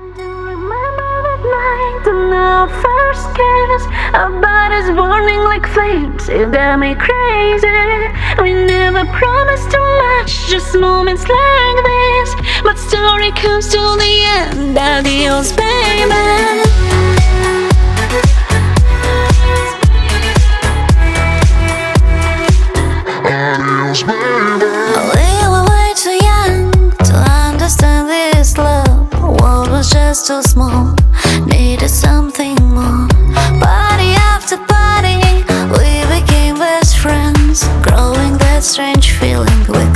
Do you remember that night and our first kiss? Our bodies burning like flames, you got me crazy. We never promised too much, just moments like this. But story comes to the end, adios baby. We were way too young to understand this love. The world was just too small, needed something more. Party after party, we became best friends, growing that strange feeling with